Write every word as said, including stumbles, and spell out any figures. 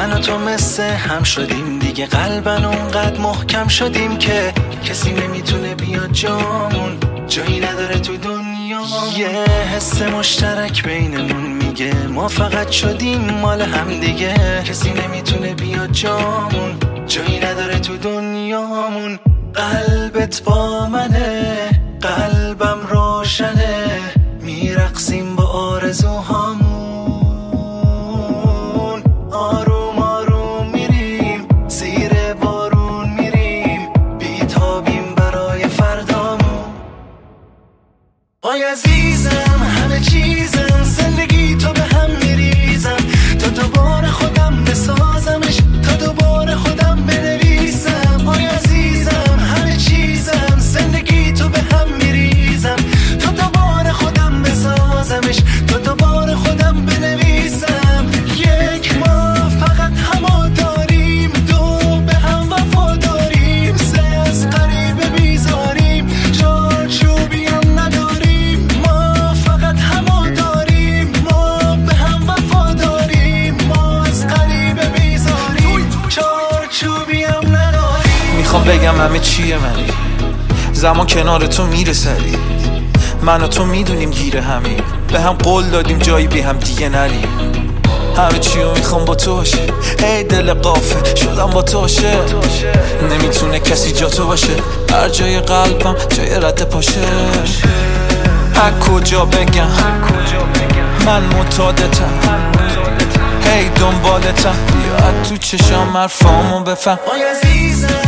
من و تو مثل هم شدیم دیگه، قلبن اونقدر محکم شدیم که کسی نمیتونه بیاد جامون، جایی نداره تو دنیا. یه حس مشترک بینمون میگه ما فقط شدیم مال هم دیگه، کسی نمیتونه بیاد جامون، جایی نداره تو دنیامون. قلبت با منه، قلبم روشنه، میرقصیم با آرزوهامون. آروم آروم میریم زیر بارون، میریم بیتابیم برای فردامون. آی عزیزم همه چیزم، زندگی تو به هم میریزم، تا دوباره خودم بسازمش، تا دوباره خودم بنویسم. آی عزیزم همه چیزم، زندگی تو به هم میریزم، تا دوباره خودم بسازمش، تا دوباره خودم بنویسم. یک ما فقط همو داریم، دو به هم وفا داریم، سه از غریبه بیزاریم، چهار چوبی هم نداریم. ما فقط همو داریم، ما به هم وفا داریم، ما از غریبه بیزاریم، چهار چوبی هم نداریم. میخوام بگم همه چیه منی، زمان کنار تو میره سری، من و تو میدونیم گیره همین، به هم قول دادیم جایی بی هم دیگه نریم. همه چیو میخوام با تو باشه، ای دل قافه شدم با تو باشه، نمیتونه کسی جا تو باشه، هر جای قلبم جای رد پاشه. از کجا بگم من معتادتم، هی دنبالتم، بیا تو چشام حرفامو بفهم. آی عزیزم